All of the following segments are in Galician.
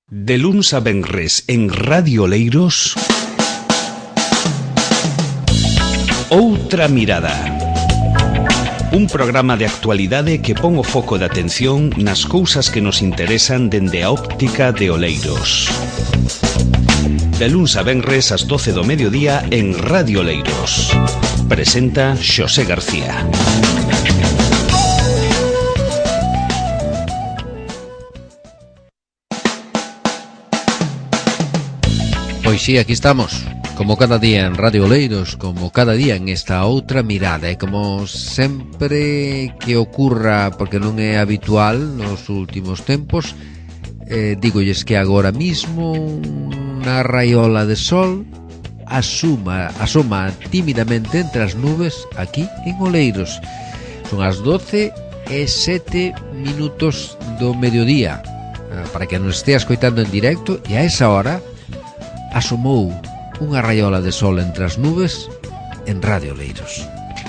De luns a venres en Radio Oleiros, Outra Mirada. Un programa de actualidade que pon o foco de atención nas cousas que nos interesan dende a óptica de Oleiros. De luns a venres ás 12 do mediodía en Radio Oleiros. Presenta Xosé García. Pois sí, aquí estamos, como cada día en Radio Oleiros, como cada día en esta Outra Mirada. E como sempre que ocurra, porque non é habitual nos últimos tempos, dígolles que agora mismo unha raiola de sol asoma tímidamente entre as nubes aquí en Oleiros. Son as 12:07 do mediodía, para que nos estea escoitando en directo, e a esa hora asomou unha raiola de sol entre as nubes en Radio Oleiros.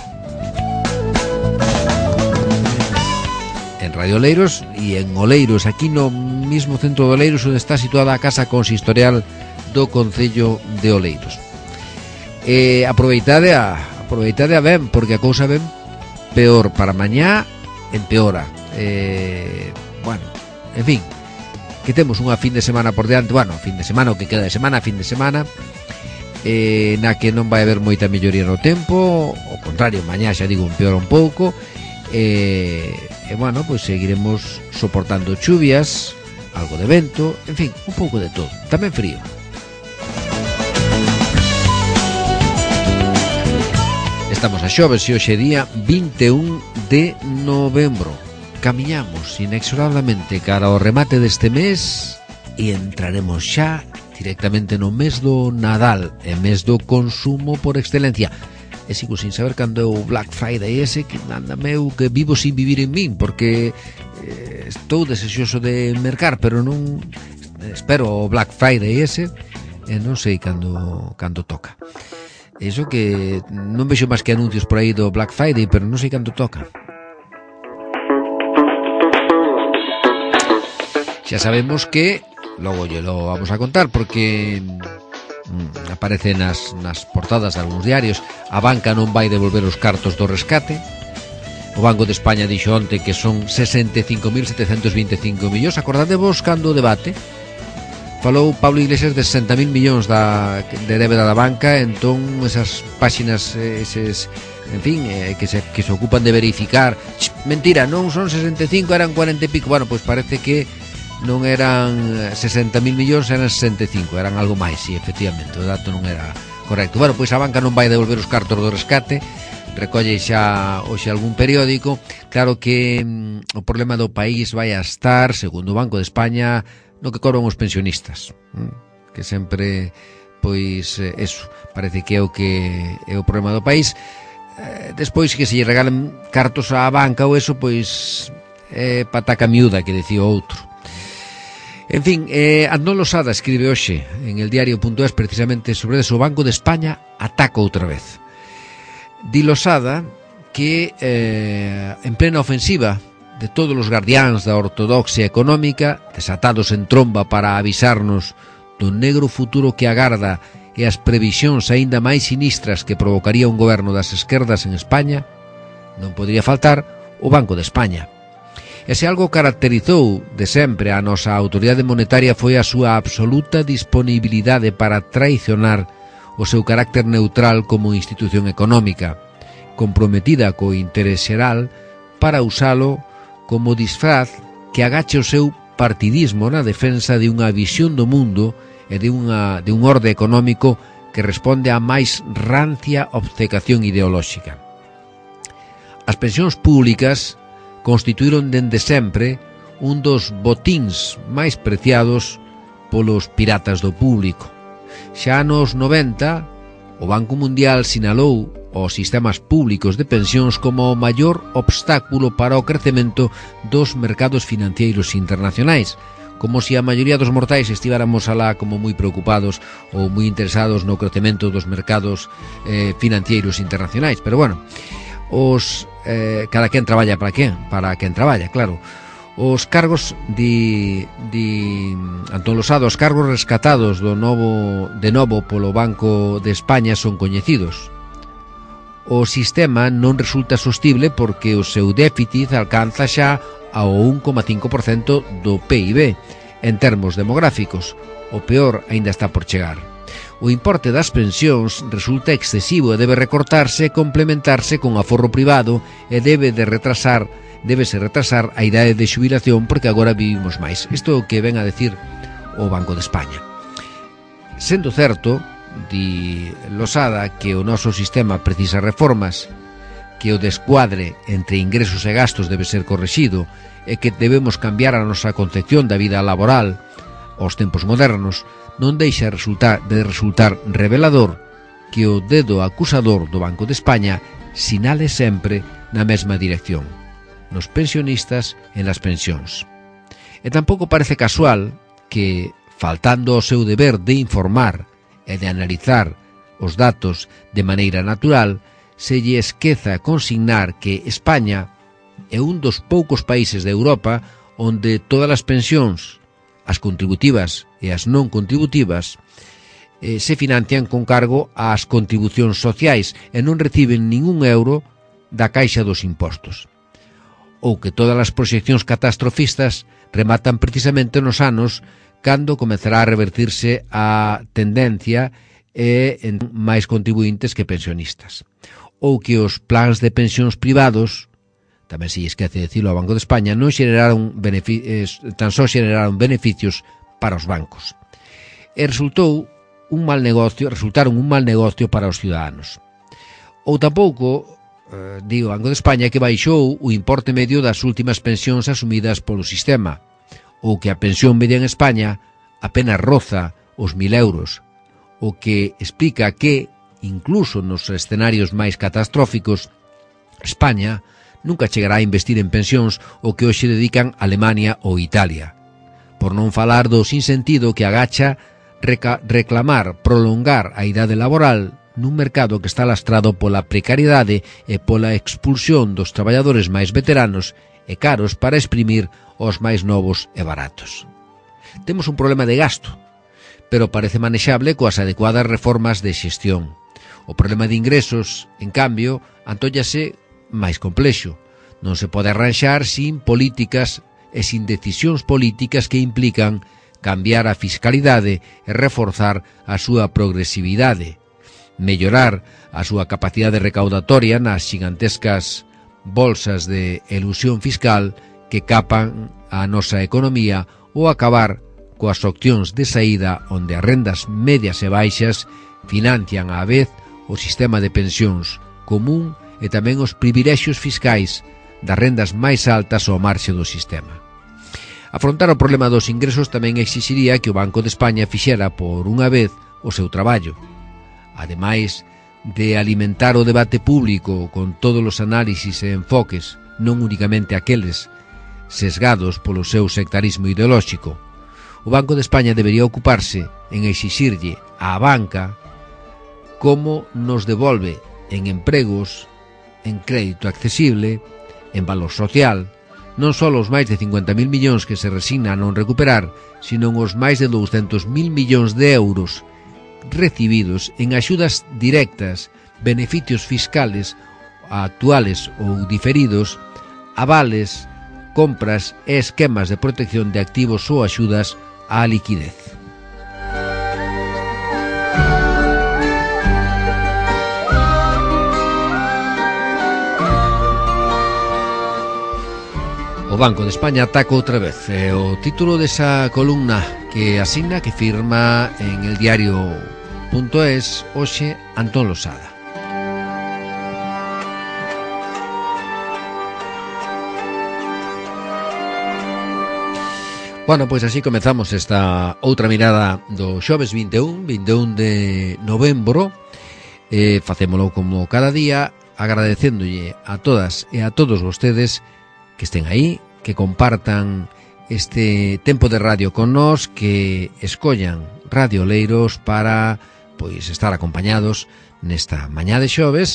En Radio Oleiros e en Oleiros, aquí no mismo centro de Oleiros, onde está situada a Casa Consistorial do Concello de Oleiros. Aproveitade a ben, porque a cousa ben peor para mañá, empeora. Bueno, en fin, que temos unha fin de semana por diante, bueno, fin de semana, o que queda de semana, fin de semana, na que non vai haber moita melloría no tempo, ao contrario, mañá xa digo, empeora un pouco, bueno, pois seguiremos soportando chuvias, algo de vento, en fin, un pouco de todo, tamén frío. Estamos a xoves e hoxe día 21 de novembro. Camiñamos inexorablemente cara ao remate deste mes e entraremos xa directamente no mes do Nadal, e mes do consumo por excelencia. E sigo sin saber cando é o Black Friday ese, que anda meu, que vivo sin vivir en min, porque estou desexoso de mercar, pero non espero o Black Friday ese e non sei cando toca. Iso que non vexo máis que anuncios por aí do Black Friday, pero non sei cando toca. Xa sabemos que, logo lle lo vamos a contar, porque aparece nas portadas de algúns diarios, a banca non vai devolver os cartos do rescate. O Banco de España dixo onte que son 65.725 millóns. Acordadevos cando o debate falou Pablo Iglesias de 60.000 millóns de débeda da banca, entón esas páxinas, eses, en fin, que se ocupan de verificar, mentira, non son 65, eran 40 e pico. Bueno, pois parece que non eran 60.000 millóns, eran 65, eran algo máis, sí, efectivamente, o dato non era correcto. Bueno, pois a banca non vai devolver os cartos do rescate, recolle xa hoxe algún periódico. Claro que o problema do país vai a estar, segundo o Banco de España, no que cobran os pensionistas, que sempre, pois, eso, parece que é o problema do país. Despois que se lle regalen cartos á banca ou eso, pois, pataca miúda, que decía outro. En fin, Adnol Losada escribe hoxe en el diario.es precisamente sobre eso. O Banco de España ataca outra vez. Di Losada que en plena ofensiva de todos os guardiáns da ortodoxia económica, desatados en tromba para avisarnos do negro futuro que agarda e as previsións aínda máis sinistras que provocaría un goberno das esquerdas en España, non podría faltar o Banco de España. E se algo caracterizou de sempre a nosa autoridade monetaria foi a súa absoluta disponibilidade para traicionar o seu carácter neutral como institución económica, comprometida co interés xeral para usalo como disfraz que agache o seu partidismo na defensa de unha visión do mundo e de un orde económico que responde á máis rancia obcecación ideolóxica. As pensións públicas constituíron dende sempre un dos botíns máis preciados polos piratas do público. Xa nos 90, o Banco Mundial sinalou os sistemas públicos de pensións como o maior obstáculo para o crecemento dos mercados financeiros internacionais, como se a maioría dos mortais estivéramos alá como moi preocupados ou moi interesados no crecemento dos mercados financeiros internacionais. Pero bueno, cada quen traballa para quen traballa, claro. Os cargos di Antón Losada, os cargos rescatados de novo polo Banco de España son coñecidos. O sistema non resulta sostible porque o seu déficit alcanza xa ao 1,5% do PIB en termos demográficos. O peor aínda está por chegar. O importe das pensións resulta excesivo e debe recortarse e complementarse con aforro privado e débese retrasar a idade de xubilación porque agora vivimos máis. Isto é o que ven a decir o Banco de España. Sendo certo, di Losada, que o noso sistema precisa reformas, que o descuadre entre ingresos e gastos debe ser correxido e que debemos cambiar a nosa concepción da vida laboral aos tempos modernos, non deixa de resultar revelador que o dedo acusador do Banco de España sinale sempre na mesma dirección, nos pensionistas e nas pensións. E tampouco parece casual que, faltando ao seu deber de informar e de analizar os datos de maneira natural, se lle esqueza consignar que España é un dos poucos países de Europa onde todas as pensións, as contributivas e as non contributivas, se financian con cargo ás contribucións sociais e non reciben ningún euro da caixa dos impostos. Ou que todas as proxeccións catastrofistas rematan precisamente nos anos cando comezará a revertirse a tendencia en máis contribuintes que pensionistas. Ou que os plans de pensións privados, tamén se esquece de dicilo ao Banco de España, non tan só xeneraron beneficios para os bancos. E resultaron un mal negocio para os ciudadanos. Ou tampouco, digo, o Banco de España que baixou o importe medio das últimas pensións asumidas polo sistema, ou que a pensión media en España apenas roza os 1.000 euros, o que explica que, incluso nos escenarios máis catastróficos, España nunca chegará a investir en pensións o que hoxe dedican Alemania ou Italia. Por non falar do sinsentido que agacha prolongar a idade laboral nun mercado que está lastrado pola precariedade e pola expulsión dos traballadores máis veteranos e caros para exprimir os máis novos e baratos. Temos un problema de gasto, pero parece manexable coas adecuadas reformas de xestión. O problema de ingresos, en cambio, antóllase máis complexo. Non se pode arranxar sin políticas e sin decisións políticas que implican cambiar a fiscalidade e reforzar a súa progresividade, mellorar a súa capacidade recaudatoria nas gigantescas bolsas de elusión fiscal que capan a nosa economía ou acabar coas opcións de saída onde as rendas medias e baixas financian á vez o sistema de pensións común e tamén os privilexios fiscais das rendas máis altas ao marxe do sistema. Afrontar o problema dos ingresos tamén exixiría que o Banco de España fixera por unha vez o seu traballo. Ademais de alimentar o debate público con todos os análisis e enfoques, non únicamente aqueles sesgados polo seu sectarismo ideolóxico, o Banco de España debería ocuparse en exixirlle á banca como nos devolve en empregos, en crédito accesible, en valor social, non só os máis de 50.000 millóns que se resigna a non recuperar, sino os máis de 200.000 millóns de euros recibidos en axudas directas, beneficios fiscales actuales ou diferidos, avales, compras e esquemas de protección de activos ou axudas á liquidez. O Banco de España ataca outra vez. É o título desa columna que asigna, que firma en el diario.es hoxe Antón Losada. Bueno, pois así comezamos esta outra mirada do xoves 21 de novembro. Facémolo como cada día, agradecéndolle a todas e a todos vostedes que estén aí, que compartan este tempo de radio con nós, que escollan Radio Oleiros para pois estar acompañados nesta mañá de xoves,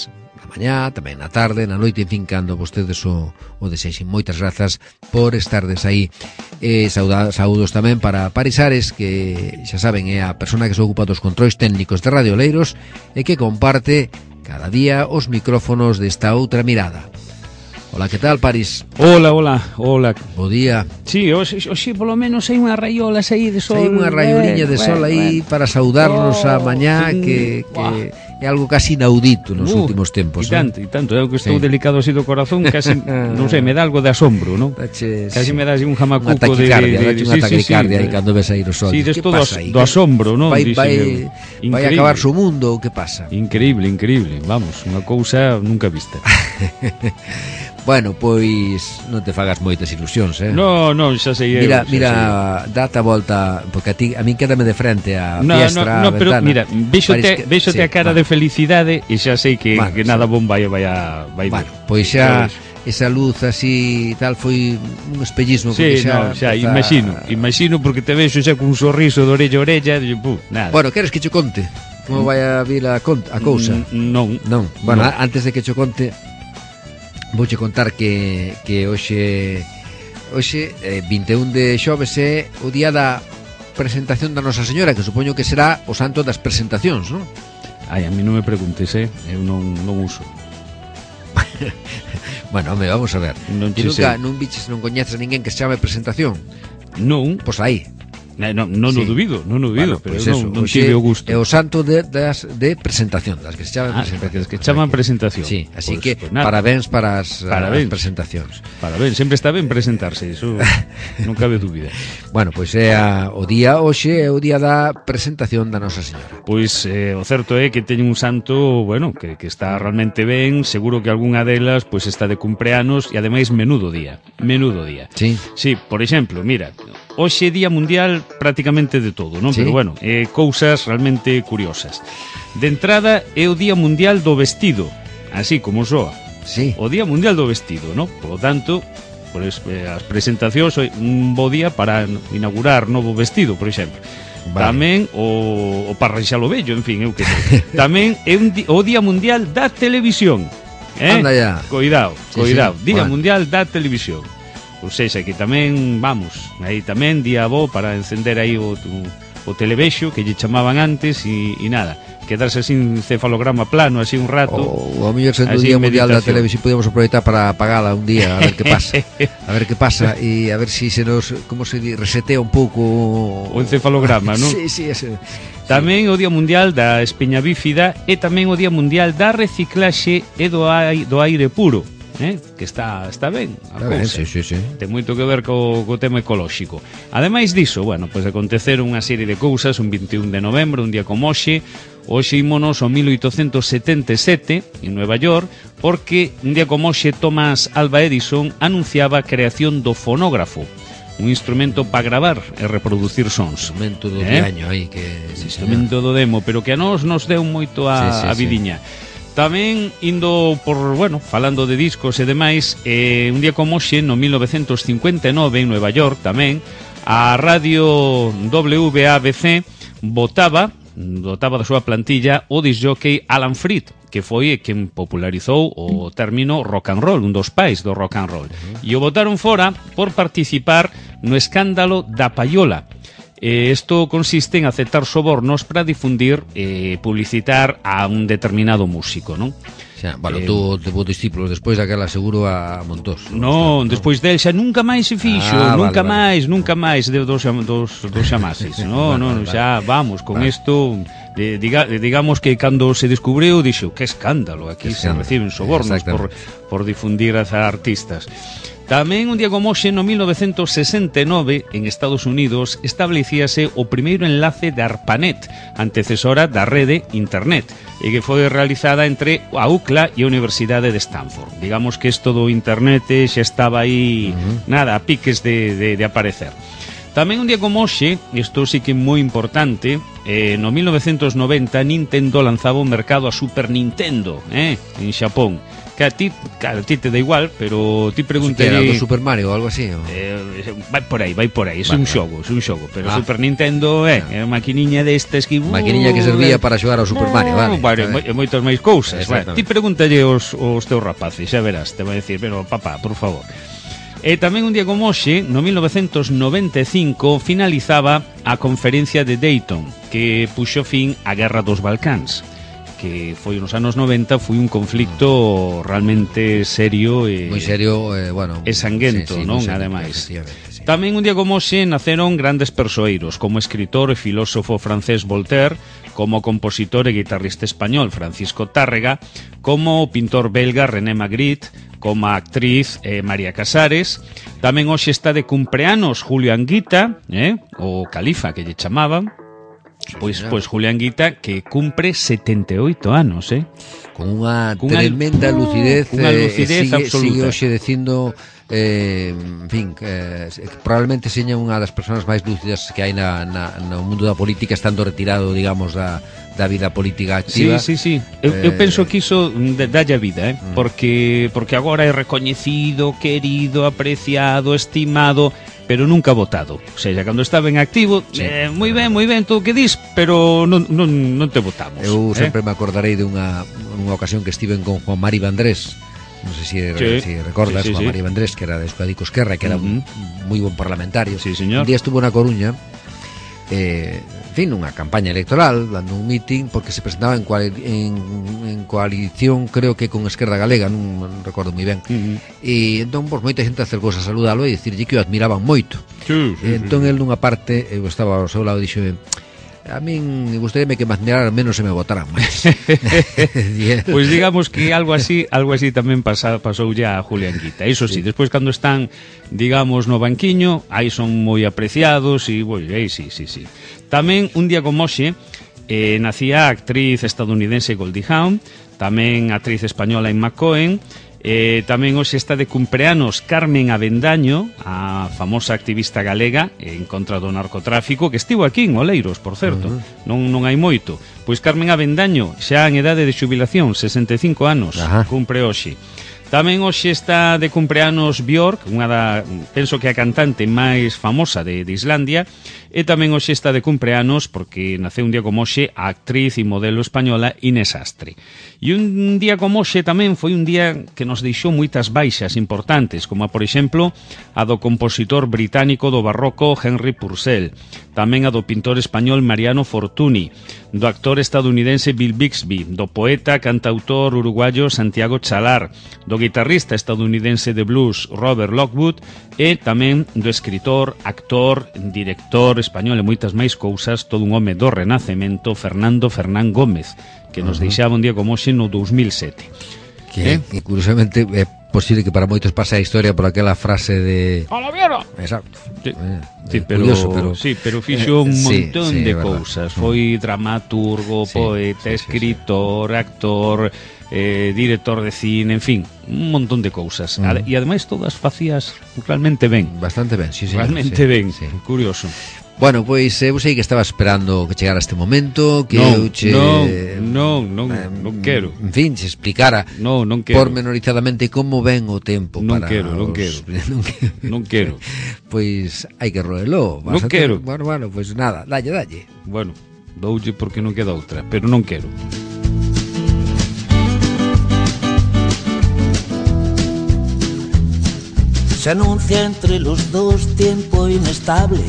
na mañá, tamén na tarde, na noite, en fin, cando vostedes o desexen. Moitas grazas por estardes aí. Saúdos tamén para Paris Ares, que xa saben é a persona que se ocupa dos controis técnicos de Radio Oleiros e que comparte cada día os micrófonos desta outra mirada. Hola, que tal, Paris? Hola. Bo día. Sí, hoxe polo menos hai unha raiolas aí de sol. Hai unha raioliña de sol aí para saudarnos a mañá, que é algo casi inaudito nos últimos tempos. E tanto, eu que estou delicado así do corazón, casi, non sei, me dá algo de asombro, non? Casi me dá así un jamacuco de... Unha taquicardia aí cando ves aí o sol. Sí, desto do asombro, non? Vai acabar o mundo, ou que pasa? Increíble, vamos, unha cousa nunca vista. Bueno, pois non te fagas moitas ilusións, No, xa sei eu. Mira, date a volta, porque a min quédame de frente a fiestra, no, pero ventana. Mira, véxote a cara de felicidade e xa sei que nada bon vai bueno, pois xa esa luz así tal foi un espellismo. Sí, xa imagino porque te vexo xa cun sorriso de orella a orella, nada. Bueno, queres que che conte como vai a vir a cousa? Non. Bueno, antes de que che conte, vouche contar que hoxe 21 de xoves é o día da presentación da Nosa Señora, que supoño que será o santo das presentacións, non? Ai, a mí non me preguntes, eu non uso. Bueno, home, vamos a ver. Non viches, non coñeces a ninguén que se chame presentación? Non. Pois aí. Non o dubido, bueno, pero pues non tive o gusto. É o santo de presentación, das que se chaman presentación. Das que chaman presentación. Sí, así pues, que parabéns para as presentacións. Parabéns, sempre está ben presentarse, iso non cabe dúbida. Bueno, pois é o día hoxe é o día da presentación da Nosa Señora. Pois o certo é que teñen un santo, bueno, que está realmente ben, seguro que algunha delas pois está de cumpleanos e ademais menudo día. Sí, por exemplo, mira, hoxe é Día Mundial prácticamente de todo, non? Sí. Pero bueno, cousas realmente curiosas. De entrada é o Día Mundial do Vestido, así como soa. Sí. O Día Mundial do Vestido, non? Por lo tanto, as presentacións un bo día para inaugurar novo vestido, por exemplo. Vale. Tamén o para reixalo vello, en fin, eu que sei. Tamén é o Día Mundial da Televisión. Anda ya. Cuidado. Día bueno. Mundial da Televisión. Ou seja, que tamén, vamos, aí tamén día bo para encender aí o televexo que lle chamaban antes e nada, quedarse sin cefalograma plano así un rato. O mellor sendo o Día Mundial da Televisión podemos aproveitar para apagala un día, a ver que pasa e a ver si se nos, como se di, resetea un pouco o encefalograma, non? Sí, ese. Tamén o Día Mundial da Espeña Bífida e tamén o Día Mundial da Reciclaxe e do aire puro. Que está ben a cousa. Sí. Ten moito que ver co tema ecolóxico. Ademais diso, bueno, pois aconteceron unha serie de cousas un 21 de novembro, un día como hoxe ímonos ao 1877 en Nueva York, porque un día como hoxe Thomas Alva Edison anunciaba a creación do fonógrafo, un instrumento para gravar e reproducir sons. Instrumento do diaño aí que instrumento do demo, pero que a nos deu moito a vidiña. Tamén indo por, bueno, falando de discos e demais, un día como hoxe, no 1959, en Nueva York tamén, a radio WABC votaba da súa plantilla o disjockey Alan Freed, que foi quen popularizou o término rock and roll, un dos pais do rock and roll. E o votaron fora por participar no escándalo da payola. Isto consiste en aceptar sobornos para difundir publicitar a un determinado músico, non? Xa, bueno, tú tevou discípulos despois daquela seguro a Montós. Non, despois del xa nunca máis se fixo, nunca máis de dos xamases. Non, xa vamos con isto. Digamos que cando se descubriu dixo, que escándalo, aquí se reciben sobornos por difundir a artistas. Tamén un día como hoxe, no 1969, en Estados Unidos, establecíase o primeiro enlace de ARPANET, antecesora da rede Internet, e que foi realizada entre a UCLA e a Universidade de Stanford. Digamos que isto do Internet xa estaba aí, nada, a piques de aparecer. Tamén un día como hoxe, isto sí que é moi importante, no 1990 Nintendo lanzaba ao mercado a Super Nintendo, en Xapón. Que a ti, claro, a ti te da igual, pero ti preguntaría... Do Super Mario ou algo así? Vai por aí, é un xogo, pero Super Nintendo é maquiniña destas que... Maquiniña que servía para xogar ao Super Mario, vale. E moitas máis cousas. Ti pregúntalle aos teus rapaces, xa verás, te vai dicir, pero papá, por favor. E tamén un día como hoxe, no 1995, finalizaba a conferencia de Dayton, que puxo fin á Guerra dos Balcáns, que foi nos anos 90, foi un conflicto realmente serio e moi serio, bueno, e sanguento, sí, non? serio, Ademais. sí. Tamén un día como hoxe naceron grandes persoeiros, como escritor e filósofo francés Voltaire, como compositor e guitarrista español Francisco Tárrega, como pintor belga René Magritte, como actriz María Casares. Tamén hoxe está de cumpleanos Julio Anguita, o Califa que lle chamaban. Pois Julio Anguita, que cumpre 78 anos, con unha tremenda lucidez, absoluta. sigue hoxe dicindo, en fin, probablemente seña unha das persoas máis lúcidas que hai no mundo da política, estando retirado, digamos, da vida política activa. Sí. Eu penso que iso dalle a vida, porque agora é recoñecido, querido, apreciado, estimado, pero nunca votado. O sea, cando estaba en activo, moi ben todo o que dis, pero non te votamos. Eu sempre me acordarei de unha ocasión que estiven con Juan Mari Vandrés. Non sei se recordas, Juan Mari Vandrés, que era de Euskadico Esquerra, que era un moi bon parlamentario. Sí, señor. Un día estuvo na Coruña, en fin, unha campaña electoral, dando un meeting, porque se presentaba en coalición, creo que con Esquerra Galega, non recordo moi ben. E entón, pois, moita xente acercouse a saludalo e dicirlle que o admiraban moito. Entón, el nunha parte, eu estaba ao seu lado e dixo: a min gustaríame que me admiraran menos e me votaran máis. Pois digamos que algo así tamén pasou ya a Julio Anguita. Iso sí, despois cando están, digamos, no banquiño, aí son moi apreciados e, aí sí. Tamén un día como hoxe nacía a actriz estadounidense Goldie Hawn, tamén a actriz española Emma Cohen. Tamén hoxe está de cumpleanos Carmen Avendaño, a famosa activista galega en contra do narcotráfico, que estivo aquí en Oleiros, por certo, non hai moito. Pois Carmen Avendaño, xa en idade de xubilación, 65 anos, cumpre hoxe. Tamén hoxe está de cumpleanos Björk, penso que a cantante máis famosa de Islandia, e tamén hoxe está de cumpleanos, porque naceu un día como hoxe, a actriz e modelo española Inés Astre. E un día como hoxe tamén foi un día que nos deixou moitas baixas importantes, como por exemplo a do compositor británico do barroco Henry Purcell, tamén a do pintor español Mariano Fortuny, do actor estadounidense Bill Bixby, do poeta, cantautor uruguayo Santiago Chalar, do guitarrista estadounidense de blues Robert Lockwood e tamén do escritor, actor, director español e moitas máis cousas, todo un home do Renacemento, Fernando Fernán Gómez, que nos deixaba un día como hoxe no 2007. Que curiosamente é posible que para moitos pase a historia por aquela frase de... ¡A la mierda! Exacto. Pero fixo un montón de cousas. Foi dramaturgo, poeta, escritor, actor, director de cine, en fin, un montón de cousas. E ademais todas facías realmente ben. Bastante ben, sí, realmente ben, curioso. Bueno, pois eu sei que estaba esperando que chegara este momento, que non quero. En fin, se explicara pormenorizadamente como ven o tempo non para Non quero. Pois hai que roelo. Non quero. Bueno, pois nada, dalle. Bueno, doulle porque non queda outra, pero non quero. Se anuncia entre los dos tiempo inestable.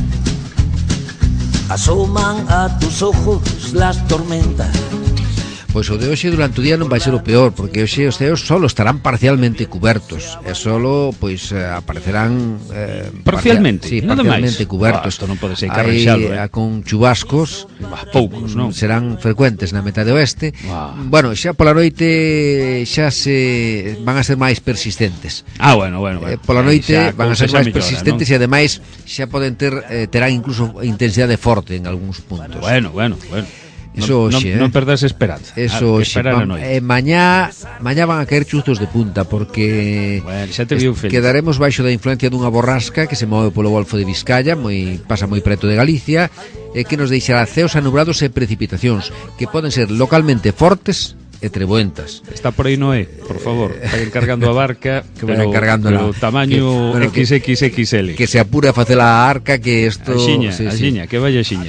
Asoman a tus ojos las tormentas. Pois o de hoxe durante o día non vai ser o peor, porque hoxe os ceos solo estarán parcialmente cubertos e solo pois aparecerán parcialmente, parcialmente cubertos. Isto non pode ser carrexado, con chubascos, poucos, non? Serán frecuentes na metade oeste. Bueno, xa pola noite xa se van a ser máis persistentes. Bueno. Pola noite van a ser máis persistentes, ¿no? E ademais xa terán incluso intensidade forte en algúns puntos. Bueno. Eso hoxe, non perdas esperanza. Eso hoxe. Mañá van a caer chuzos de punta, porque xa te viu feliz. Quedaremos baixo da influencia dunha borrasca que se move polo Golfo de Vizcaya, pasa moi preto de Galicia, e que nos deixará ceos anubrados e precipitacións que poden ser localmente fortes e treboentas. Está por aí Noé, por favor, vai encargando a barca, que vai encargando pero tamaño XXXL. Que se apura a facer a arca, que isto... Axiña, que vaya axiña.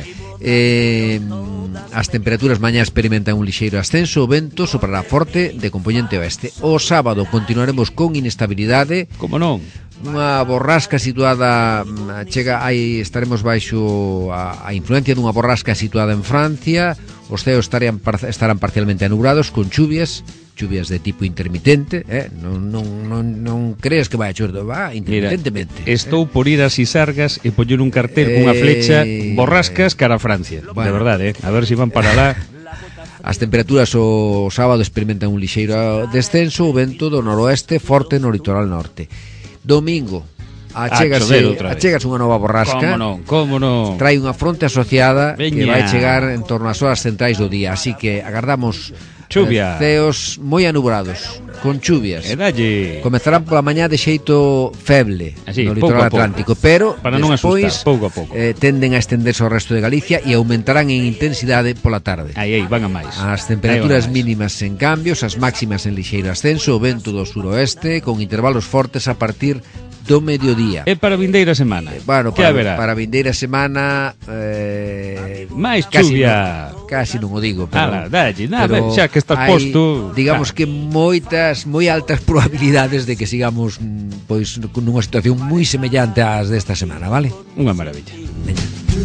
As temperaturas mañá experimentan un lixeiro ascenso, o vento soprará forte de compoñente oeste. O sábado continuaremos con inestabilidade. Como non? Unha borrasca situada estaremos baixo a influencia dunha borrasca situada en Francia. Os ceos estarán parcialmente anubrados con chuvias de tipo intermitente, non crees que vai a chover, intermitentemente. Mira, estou por ir a Sisargas e poñer un cartel cunha flecha borrascas cara a Francia, bueno, de verdade, a ver se van para lá. As temperaturas o sábado experimentan un lixeiro descenso, o vento do noroeste forte no litoral norte. Domingo achégase unha nova borrasca. Como non? Trae unha fronte asociada que vai chegar en torno ás horas centrais do día, así que agardamos chuvia, ceos moi anubrados con chuvias. Comezarán pola mañá de xeito feble no litoral atlántico, pero para non asustar, pouco a pouco tenden a estenderse ao resto de Galicia e aumentarán en intensidade pola tarde. Van a máis. As temperaturas mínimas en cambios, as máximas en lixeiro ascenso, o vento do suroeste con intervalos fortes a partir do mediodía. É para a vindeira semana. Bueno, para a vindeira semana máis chuvia. Casi non o digo, pero xa que estás posto, digamos que moi altas probabilidades de que sigamos pois nunha situación moi semellante ás desta semana, vale? Unha maravilla. Veña.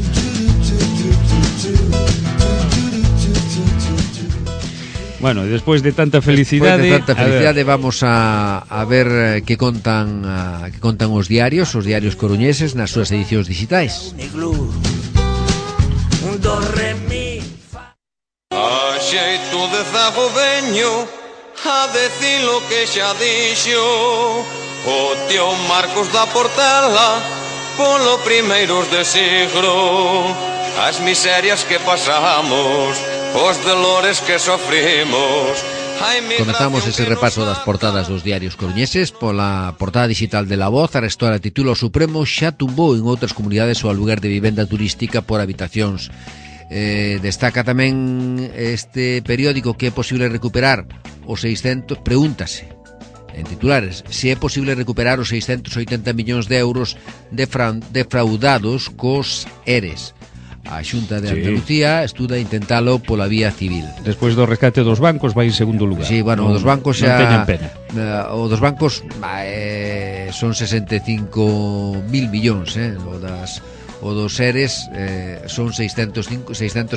Bueno, despois de tanta felicidade, vamos a ver que contan os diarios coruñeses nas súas edicións digitais. A xeito de zago veño a decir lo que xa dixo o tío Marcos da Portela polo primeiros de siglo, as miserias que pasamos, os dolores que sofrimos. Comezamos ese repaso das portadas dos diarios coruñeses. Pola portada digital de La Voz, Arestora titula: O Supremo xa tumbou en outras comunidades o aluguer de vivenda turística por habitacións. Destaca tamén este periódico que é posible recuperar os 600, pregúntase en titulares, se é posible recuperar os 680 millóns de euros defraudados cos ERES. A Xunta de Andalucía estuda intentalo pola vía civil. Despois do rescate dos bancos vai en segundo lugar. Sí, bueno, o dos bancos xa... Non teñen pena. O dos bancos son 65.000 millóns, o dos ERES son 680.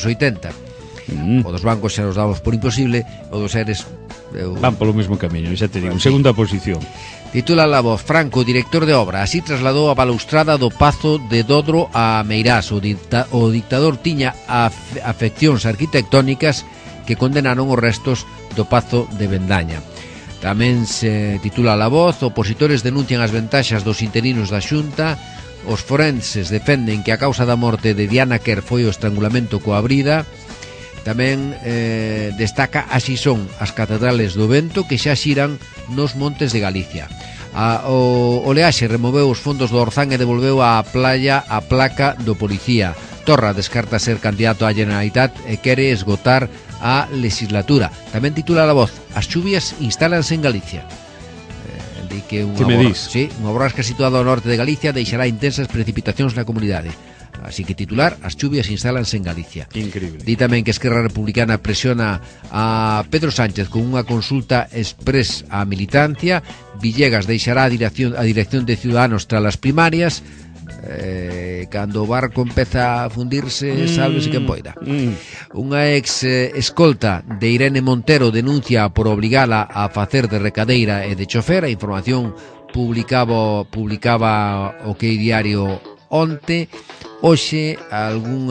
O dos bancos xa nos damos por imposible, o dos ERES... van polo mesmo camiño, xa te digo, en segunda posición. Titula La Voz: Franco, director de obra, así trasladou a balaustrada do Pazo de Dodro a Meirás. O dictador tiña afeccións arquitectónicas que condenaron os restos do Pazo de Vendaña. Tamén se titula La Voz: opositores denuncian as ventaxas dos interinos da Xunta. Os forenses defenden que a causa da morte de Diana Quer foi o estrangulamento coa brida. Tamén destaca así son as catedrales do vento que xa xiran nos montes de Galicia. O Oleaxe removeu os fondos do Orzán e devolveu á playa a placa do policía. Torra descarta ser candidato á Generalitat e quere esgotar a legislatura. Tamén titula La Voz: as chuvias instálanse en Galicia. Que unha borrasca situada ao norte de Galicia deixará intensas precipitacións na comunidade. Así que titular: as chuvias instálanse en Galicia. Increíble. Di tamén que Esquerra Republicana presiona a Pedro Sánchez con unha consulta express á militancia. Villegas deixará a dirección de Ciudadanos tras as primarias. Cando o barco empeza a fundirse, sálvese quen poida. Unha ex escolta de Irene Montero denuncia por obligala a facer de recadeira e de chofer. A información publicaba o que diario onte. Hoxe algún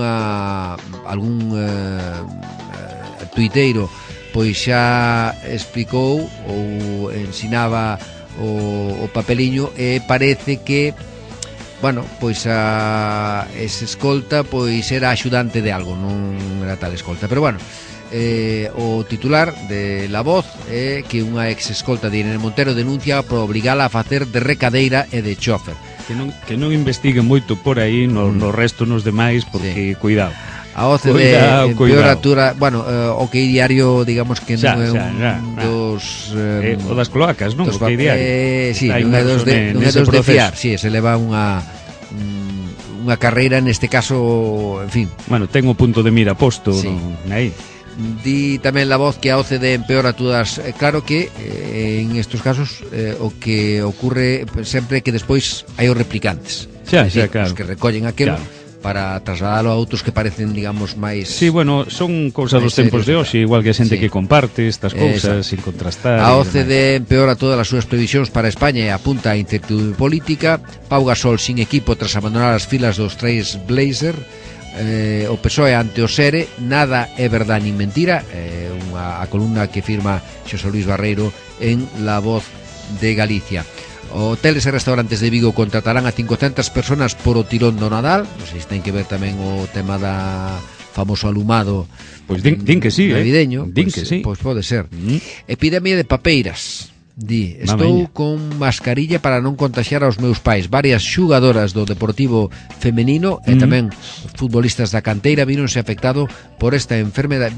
tuiteiro pois xa explicou ou ensinaba o papeliño e parece que pois a ese escolta pois era axudante de algo, non era tal escolta, pero o titular de La Voz é que unha ex escolta de Irene Montero denuncia por obligala a facer de recadeira e de chofer. Que non investiguen moito por aí no resto nos demais, porque cuidado. A OCDE empeora o que diario, digamos que non é un dos o das cloacas, non? O que diario. Si, non é dos de fiar. Si, se leva unha carreira neste caso, en fin. Bueno, ten o punto de mira posto aí. Di tamén la voz que a OCDE empeora todas. Claro que en estos casos o que ocurre sempre que despois hai os replicantes, claro, os que recollen aquilo, para trasladalo a outros que parecen, digamos, máis... Sí, bueno, son cousas dos tempos de hoxe, igual que a xente que comparte estas cousas sin contrastar. A OCDE empeora todas as súas previsións para España e apunta a incertidumbre política. Pau Gasol sin equipo tras abandonar as filas dos Trail Blazer. O PSOE ante o SERE, nada é verdad nin mentira, a columna que firma Xosé Luis Barreiro en La Voz de Galicia. Hoteles e restaurantes de Vigo contratarán a 500 personas por o tirón do Nadal. Non sei se ten que ver tamén o tema da famoso alumado. Pois din que sí, navideño, din que sí. Pois pode ser. Epidemia de papeiras. Di, estou con mascarilla para non contaxiar aos meus pais. Varias xugadoras do Deportivo femenino e tamén futbolistas da canteira víronse afectados por esta enfermedade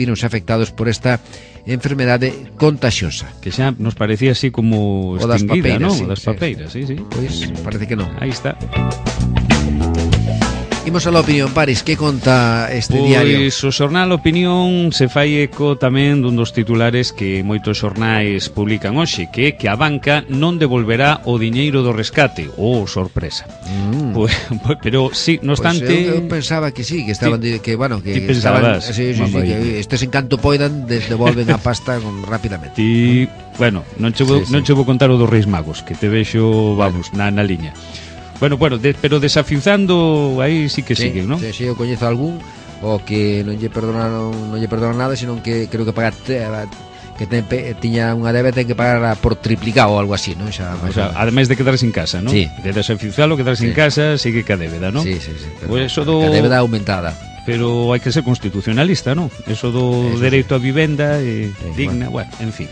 contagiosa. Que xa nos parecía así como extinguida, non? Das papeiras, sí. Pois parece que non. Aí está. Imos a la opinión, Paris, que conta este diario? Pois o xornal Opinión se fai eco tamén dun dos titulares que moitos xornais publican hoxe, que a banca non devolverá o diñeiro do rescate. Sorpresa. Pero sí, no obstante... Eu pensaba que sí, que estaban que pensabas, que estes encanto poidan devolven a pasta rapidamente. Bueno, non che vou contar o dos Reis Magos, que te vexo, vamos, na liña. Bueno, pero desafiuzando aí sí que siguen, non? Sí, eu coñezo algún o que non lle perdonan nada, senón que creo que pagar tiña unha débeda, ten que pagar por triplicado ou algo así, non? Ademais de quedarse en casa, non? Sí. De desafiuzalo, quedarse en casa, sigue que a débeda, non? Sí. Pues eso a débeda aumentada. Pero hai que ser constitucionalista, non? Eso do dereito a vivenda digna, bueno, en fin.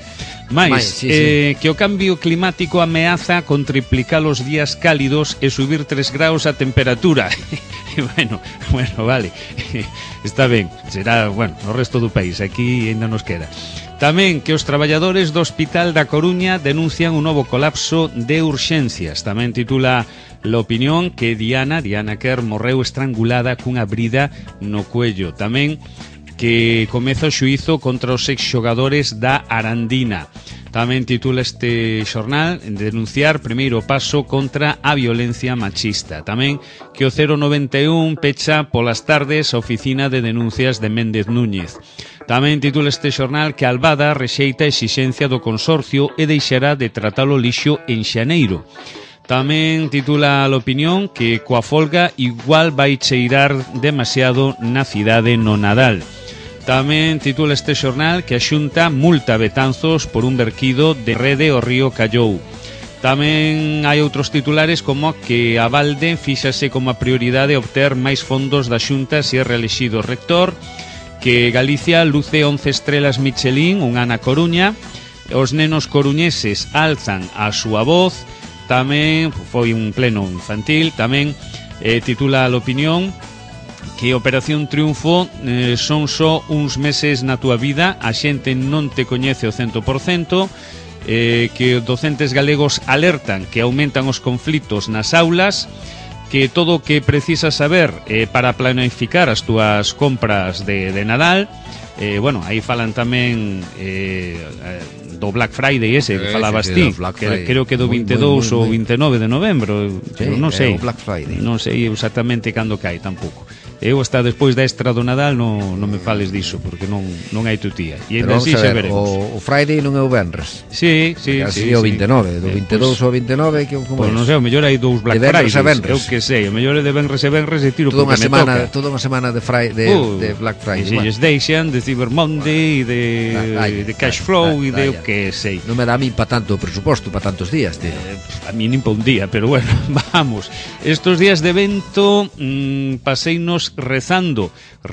Que o cambio climático ameaza con triplicar os días cálidos e subir 3 graus a temperatura. bueno, vale. Está ben, será, no resto do país, aquí ainda nos queda. Tamén que os traballadores do Hospital da Coruña denuncian un novo colapso de urxencias. Tamén titula La Opinión que Diana Kerr morreu estrangulada cunha brida no cuello. Tamén que comeza o xuízo contra os exxogadores da Arandina. Tamén titula este xornal denunciar primeiro paso contra a violencia machista. Tamén que o 091 pecha polas tardes a oficina de denuncias de Méndez Núñez. Tamén titula este xornal que Albada rexeita a exixencia do consorcio e deixará de tratar o lixo en xaneiro. Tamén titula a Opinión que coa folga igual vai cheirar demasiado na cidade no Nadal. Tamén titula este xornal que a Xunta multa Betanzos por un verquido de rede ao río Callou. Tamén hai outros titulares como que a Valde fíxase como a prioridade obter máis fondos da Xunta se é reelexido rector, que Galicia luce 11 estrelas Michelin, un ano a Coruña, os nenos coruñeses alzan a súa voz, tamén foi un pleno infantil, tamén titula a Opinión que Operación Triunfo son só uns meses na túa vida, a xente non te coñece o 100%, que docentes galegos alertan que aumentan os conflitos nas aulas, que todo o que precisas saber para planificar as túas compras de Nadal. Aí falan tamén do Black Friday ese que falabas ti, creo que do 22 ou 29 de novembro, pero non sei, non sei exactamente cando cae tampouco. Eu hasta despois da extra do Nadal non me fales diso, porque non hai tutía. E ainda así xa veremos. O Friday non é o Venres. Sí. O 29, do 22 ao 29 que como non sei, o mellor hai dous Black Fridays. Eu que sei, o mellor é de Venres e tiro porque me toca. Toda unha semana de Black Friday. E se deixan de Cyber Monday e de Cash Flow e de o que sei. Non me dá a mí pa tanto presuposto, pa tantos días, tío. A mí nin pa un día, pero bueno, vamos. Estos días de evento paseinos rezando,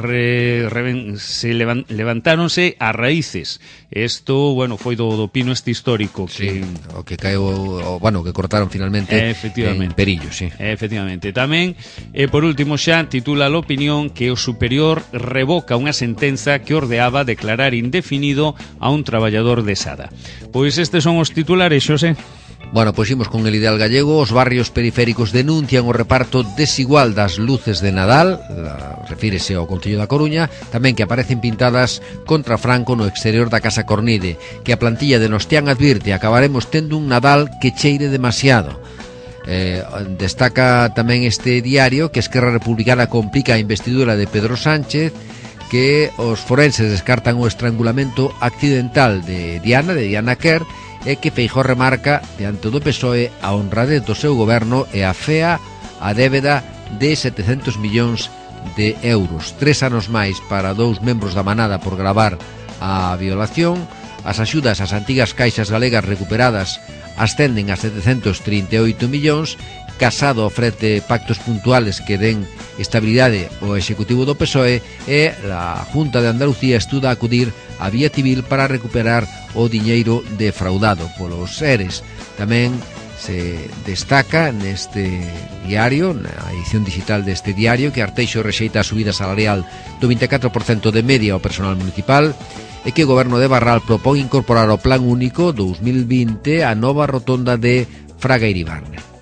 levantáronse as raíces. Isto, bueno, foi do pino este histórico que... Sí, o que caeu, bueno, que cortaron finalmente en Perillo, sí. Efectivamente. Tamén, por último xa, titula a opinión que o superior revoca unha sentenza que ordeaba declarar indefinido a un traballador de Sada. Pois estes son os titulares, Xosé. Bueno, pois imos con el ideal gallego. Os barrios periféricos denuncian o reparto desigual das luces de Nadal, refírese ao Concello da Coruña, tamén que aparecen pintadas contra Franco no exterior da Casa Cornide, que a plantilla de Nostián advirte acabaremos tendo un Nadal que cheire demasiado. Destaca tamén este diario que Esquerra Republicana complica a investidura de Pedro Sánchez, que os forenses descartan o estrangulamento accidental de Diana Quer, e que Feijóo remarca diante do PSOE a honradez do seu goberno e afea a débeda de 700 millóns de euros. 3 anos máis para 2 membros da manada por gravar a violación. As axudas ás antigas caixas galegas recuperadas ascenden a 738 millóns. Casado ofrece pactos puntuales que den estabilidade ao executivo do PSOE, e a Junta de Andalucía estuda acudir á vía civil para recuperar o diñeiro defraudado polos ERES. Tamén se destaca neste diario, na edición digital deste diario, que Arteixo rexeita a subida salarial do 24% de media ao personal municipal, e que o goberno de Barral propón incorporar ao Plan Único 2020 a nova rotonda de Fraga Iribarne.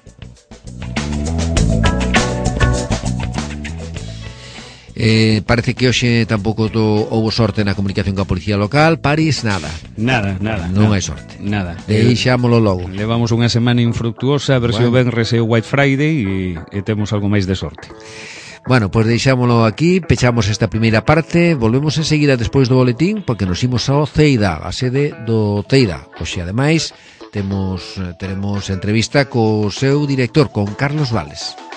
Parece que hoxe tampouco houbo sorte na comunicación coa policía local. París, nada. Nada. Non hai sorte. Nada. Deixámolo logo. Levamos unha semana infructuosa, a ver se o venres é o White Friday e temos algo máis de sorte. Bueno, pois deixámoslo aquí, pechamos esta primeira parte, volvemos enseguida despois do boletín, porque nos imos ao Ceida, a sede do Ceida. Hoxe, ademais, teremos entrevista co seu director, con Carlos Vales.